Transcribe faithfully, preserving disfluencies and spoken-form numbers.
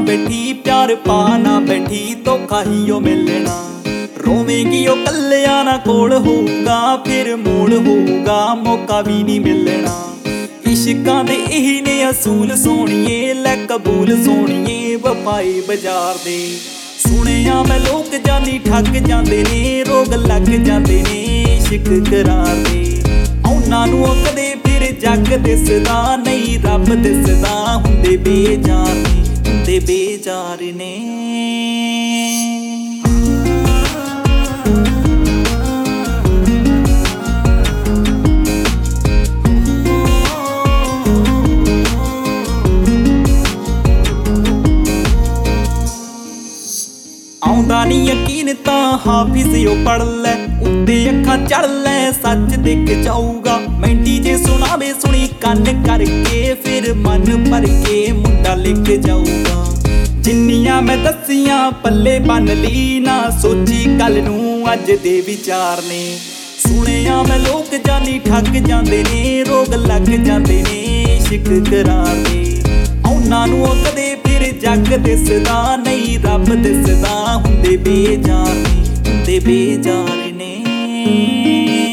बैठी प्यार पाना बैठी धोखा ही ओ मिलना। रोवेगी ओ कल्लिया ना कोल होगा फिर मोड़ होगा मौका भी नहीं मिलना। इश्कां दे यही ने असूल सोहणिए लै कबूल सोहणिए वफाए बाजार दे। सुनिया मैं लोग जानी ठग जांदे ने रोग लग जांदे ने इश्क करार दे। उन्हां नूं कदे फिर जग दिसदा नहीं रब दिसदा हुंदे बेजार ने हुंदे बेजार ने। आउंदा नी यकीन तां हाफिज़ ओ पढ़ लै उत्ते अखां चढ़ लै सच दिख जाऊगा। मैंडी जे सुनावे सुनी कन करके फिर मन भर के मुंडा लिख जाऊगा। जिन्नियां मैं दसियां पल्ले बन ली ना सोची कल नूं अज दे विचार ने। सुनिया मैं लोग जानी ठग जांदे ने रोग लग जांदे ने इश्क करार दे। उन्हां नूं कदे फिर जग दिसदा नहीं रब दिसदा हुंदे बेजार ने हुंदे बेजार ने।